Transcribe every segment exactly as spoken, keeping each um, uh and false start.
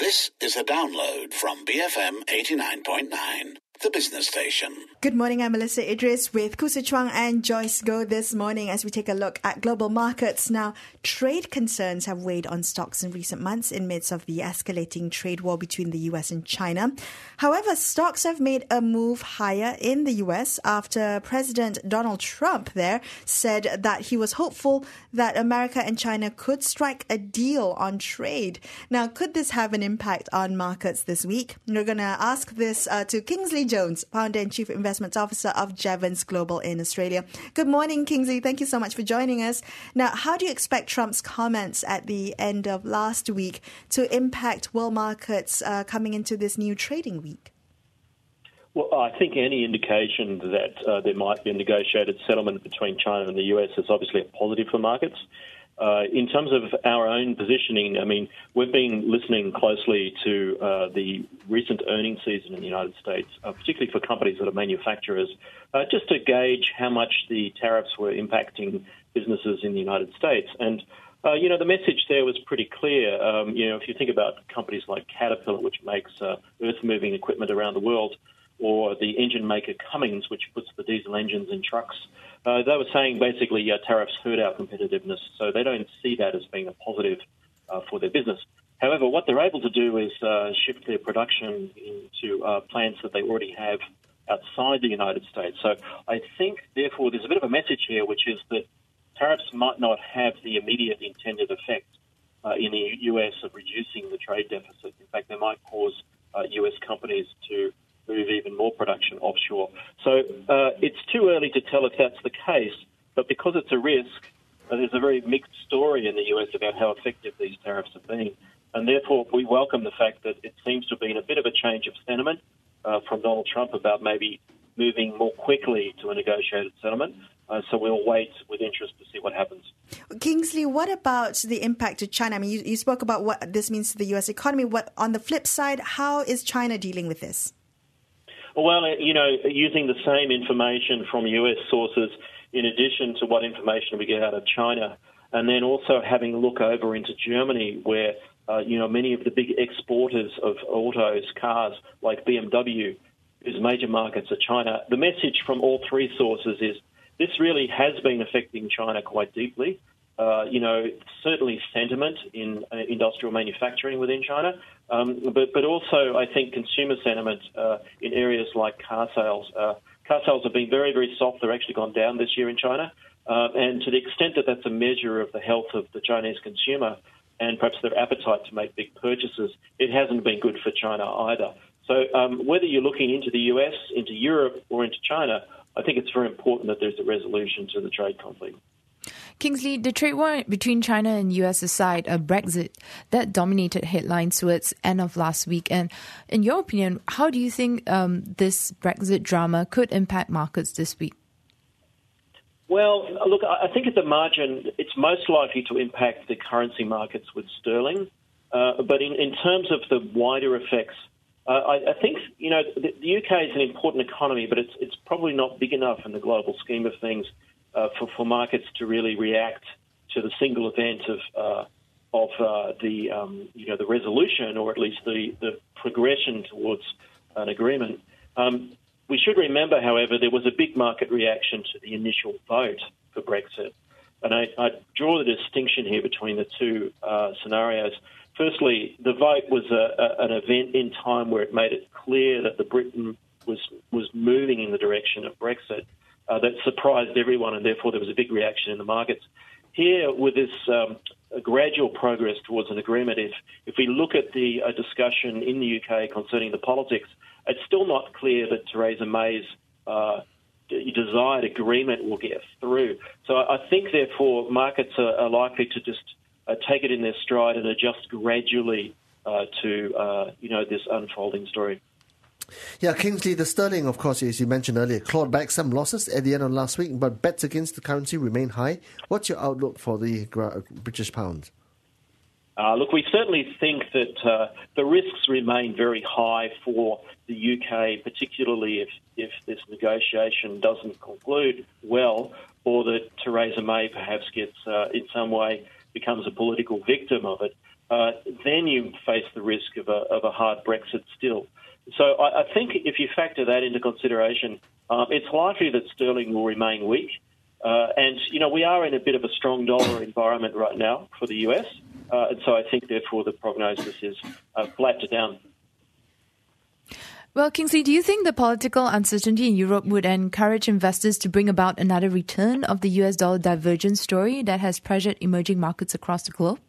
This is a download from B F M eighty-nine point nine, the business station. Good morning, I'm Melissa Idris with Khoo Hsu Chuang and Joyce Goh this morning as we take a look at global markets. Now, trade concerns have weighed on stocks in recent months in midst of the escalating trade war between the U S and China. However, stocks have made a move higher in the U S after President Donald Trump there said that he was hopeful that America and China could strike a deal on trade. Now, could this have an impact on markets this week? We're going to ask this uh, to Kingsley Jones, Founder and Chief Investment Officer of Jevons Global in Australia. Good morning, Kingsley. Thank you so much for joining us. Now, how do you expect Trump's comments at the end of last week to impact world markets uh, coming into this new trading week? Well, I think any indication that uh, there might be a negotiated settlement between China and the U S is obviously a positive for markets. Uh, in terms of our own positioning, I mean, we've been listening closely to uh, the recent earnings season in the United States, uh, particularly for companies that are manufacturers, uh, just to gauge how much the tariffs were impacting businesses in the United States. And, uh, you know, the message there was pretty clear. Um, you know, if you think about companies like Caterpillar, which makes uh, earth-moving equipment around the world, or the engine maker Cummins, which puts the diesel engines in trucks, Uh, they were saying basically uh, tariffs hurt our competitiveness, so they don't see that as being a positive uh, for their business. However, what they're able to do is uh, shift their production into uh, plants that they already have outside the United States. So I think, therefore, there's a bit of a message here, which is that tariffs might not have the immediate intended effect uh, in the U S of reducing the trade deficit. In fact, they might cause uh, U S companies to move even more production offshore. So uh, it's too early to tell if that's the case, but because it's a risk, uh, there's a very mixed story in the U S about how effective these tariffs have been. And therefore, we welcome the fact that it seems to have been a bit of a change of sentiment uh, from Donald Trump about maybe moving more quickly to a negotiated settlement. Uh, so we'll wait with interest to see what happens. Kingsley, what about the impact to China? I mean, you, you spoke about what this means to the U S economy. What on the flip side, how is China dealing with this? Well, you know, using the same information from U S sources in addition to what information we get out of China, and then also having a look over into Germany where, uh, you know, many of the big exporters of autos, cars like B M W, whose major markets are China, the message from all three sources is this really has been affecting China quite deeply. Uh, you know, certainly sentiment in uh, industrial manufacturing within China, um, but, but also I think consumer sentiment uh, in areas like car sales. Uh, car sales have been very, very soft. They're actually gone down this year in China. Uh, and to the extent that that's a measure of the health of the Chinese consumer and perhaps their appetite to make big purchases, it hasn't been good for China either. So um, whether you're looking into the U S, into Europe or into China, I think it's very important that there's a resolution to the trade conflict. Kingsley, the trade war between China and U S aside, uh, Brexit, that dominated headlines towards end of last week. And in your opinion, how do you think um, this Brexit drama could impact markets this week? Well, look, I think at the margin, it's most likely to impact the currency markets with sterling. Uh, but in, in terms of the wider effects, uh, I, I think, you know, the, the U K is an important economy, but it's it's probably not big enough in the global scheme of things Uh, for, for markets to really react to the single event of uh, of uh, the um, you know the resolution or at least the, the progression towards an agreement. Um, we should remember, however, there was a big market reaction to the initial vote for Brexit, and I, I draw the distinction here between the two uh, scenarios. Firstly, the vote was a, a, an event in time where it made it clear that the Britain was was moving in the direction of Brexit. Uh, that surprised everyone, and therefore there was a big reaction in the markets. Here, with this um, gradual progress towards an agreement, if if we look at the uh, discussion in the U K concerning the politics, it's still not clear that Theresa May's uh, desired agreement will get through. So I think, therefore, markets are, are likely to just uh, take it in their stride and adjust gradually uh, to uh, you know this unfolding story. Yeah, Kingsley, the sterling, of course, as you mentioned earlier, clawed back some losses at the end of last week, but bets against the currency remain high. What's your outlook for the British pound? Uh, look, we certainly think that uh, the risks remain very high for the U K, particularly if, if this negotiation doesn't conclude well, or that Theresa May perhaps gets, uh, in some way, becomes a political victim of it. uh, then you face the risk of a, of a hard Brexit still. So I, I think if you factor that into consideration, um, it's likely that sterling will remain weak. Uh, and, you know, we are in a bit of a strong dollar environment right now for the U S, uh, and so I think, therefore, the prognosis is uh, flat to down. Well, Kingsley, do you think the political uncertainty in Europe would encourage investors to bring about another return of the U S dollar divergence story that has pressured emerging markets across the globe?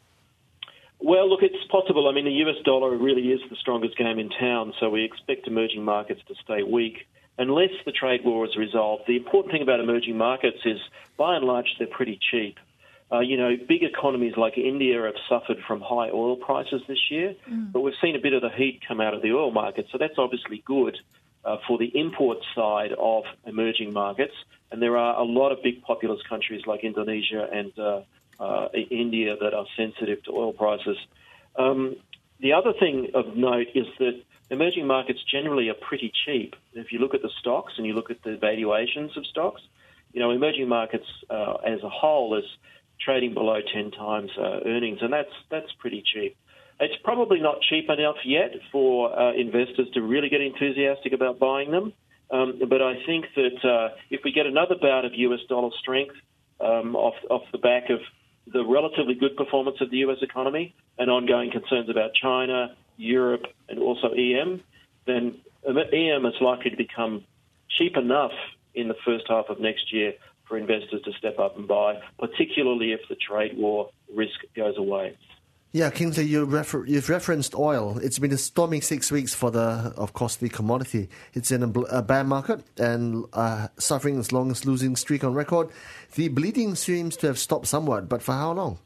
Well, look, it's possible. I mean, the U S dollar really is the strongest game in town, so we expect emerging markets to stay weak unless the trade war is resolved. The important thing about emerging markets is, by and large, they're pretty cheap. Uh, you know, big economies like India have suffered from high oil prices this year, mm. but we've seen a bit of the heat come out of the oil market, so that's obviously good uh, for the import side of emerging markets. And there are a lot of big populous countries like Indonesia and uh, uh, India that are sensitive to oil prices. Um, the other thing of note is that emerging markets generally are pretty cheap. If you look at the stocks and you look at the valuations of stocks, you know, emerging markets uh, as a whole is trading below ten times uh, earnings, and that's that's pretty cheap. It's probably not cheap enough yet for uh, investors to really get enthusiastic about buying them, um, but I think that uh, if we get another bout of U S dollar strength um, off, off the back of the relatively good performance of the U S economy and ongoing concerns about China, Europe, and also E M, then E M is likely to become cheap enough in the first half of next year for investors to step up and buy, particularly if the trade war risk goes away. Yeah, Kingsley, you refer- you've referenced oil. It's been a stormy six weeks for the, of course, the commodity. It's in a, bl- a bear market and uh, suffering its longest losing streak on record. The bleeding seems to have stopped somewhat, but for how long?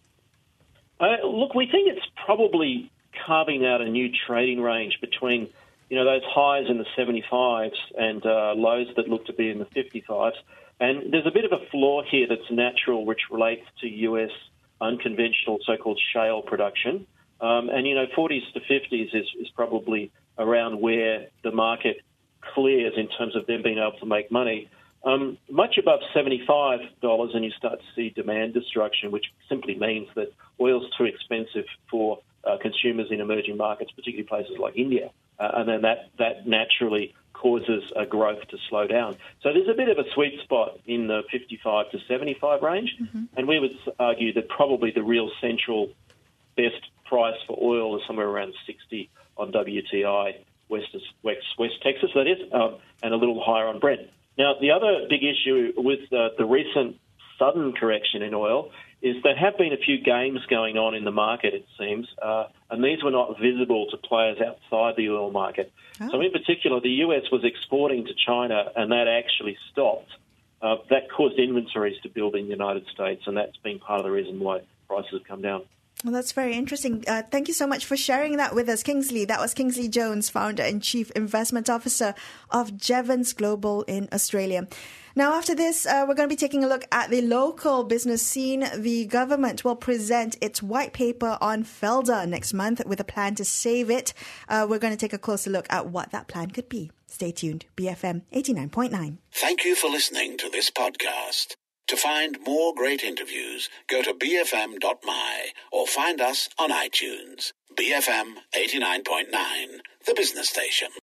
Uh, look, we think it's probably carving out a new trading range between, you know, those highs in the seventy-fives and uh, lows that look to be in the fifty-fives. And there's a bit of a flaw here that's natural, which relates to U S unconventional so-called shale production. Um, and, you know, forties to fifties is, is probably around where the market clears in terms of them being able to make money. Um, much above seventy-five dollars and you start to see demand destruction, which simply means that oil's too expensive for uh, consumers in emerging markets, particularly places like India. Uh, and then that, that naturally causes uh, growth to slow down. So there's a bit of a sweet spot in the fifty-five to seventy-five range, mm-hmm. and we would argue that probably the real central best price for oil is somewhere around sixty on W T I, West, West, West Texas, that is, um, and a little higher on Brent. Now, the other big issue with uh, the recent sudden correction in oil is there have been a few games going on in the market, it seems, uh, and these were not visible to players outside the oil market. Oh. So in particular, the U S was exporting to China, and that actually stopped. Uh, that caused inventories to build in the United States, and that's been part of the reason why prices have come down. Well, that's very interesting. Uh, thank you so much for sharing that with us, Kingsley. That was Kingsley Jones, founder and chief investment officer of Jevons Global in Australia. Now, after this, uh, we're going to be taking a look at the local business scene. The government will present its white paper on Felda next month with a plan to save it. Uh, we're going to take a closer look at what that plan could be. Stay tuned. B F M eighty-nine point nine. Thank you for listening to this podcast. To find more great interviews, go to b f m dot m y or find us on iTunes. B F M eighty-nine point nine, the business station.